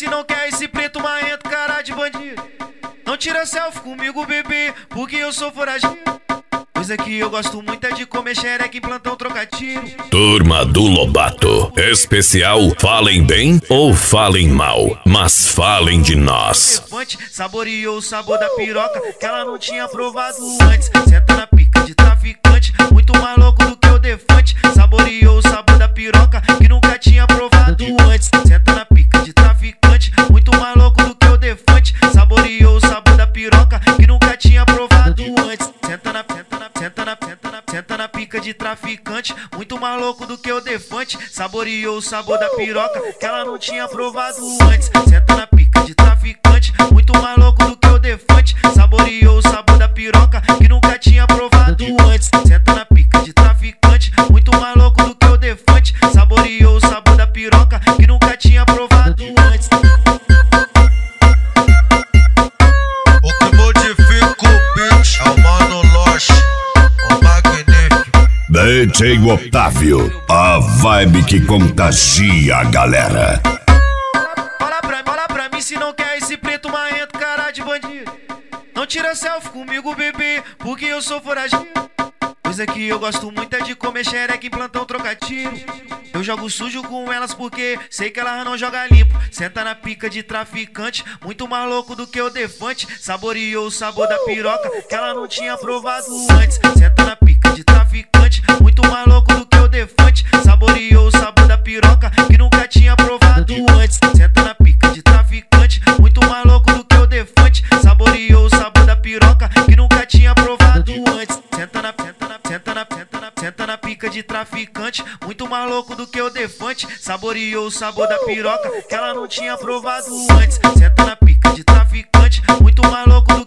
se não quer esse preto marrento, cara de bandido. Não tira selfie comigo, bebê, porque eu sou foragido. Coisa que eu gosto muito é de comer xereca em plantão trocadilho. Turma do Lobato. Especial Falem Bem ou Falem Mal, mas falem de nós. Saboreou o sabor da piroca que ela não tinha provado antes. Senta na pica de traficante, muito mais louco do que o Defante. Saboreou o sabor da piroca que nunca tinha provado antes. Senta na pica de traficante, muito mais louco do que o Defante. Saboreou o sabor da piroca que nunca tinha provado antes. Senta na pica de traficante, muito mais louco do que o Defante. Saboreou o sabor da piroca que ela não tinha provado antes. Senta na pica de traficante, muito mais louco do que o Defante. Saboreou o sabor da piroca que nunca tinha provado antes. Senta na pica de traficante, muito mais louco do que o Defante. Saboreou o sabor da piroca que nunca tinha provado antes. O que modifica o beat é o Mano Loche, o magnífico DJ Otávio, a vibe que contagia a galera. Fala pra mim se não quer esse preto marrento, cara de bandido. Não tira selfie comigo, bebê, porque eu sou foragido. Coisa que eu gosto muito é de comer xereca em plantão trocadilho. Eu jogo sujo com elas porque sei que elas não jogam limpo. Senta na pica de traficante, muito mais louco do que o Defante. Saboreou o sabor da piroca que ela não tinha provado antes. Senta na pica de traficante, muito mais louco do que o Defante. Saboreou o sabor da piroca que nunca tinha provado antes. Senta na pica de traficante, muito mais louco do que o Defante. Saboreou o sabor da piroca que nunca tinha provado antes. Senta na pica de traficante, muito mais louco do que o Defante. Saboreou o sabor da piroca que ela não tinha provado antes. Senta na pica de traficante, muito mais louco do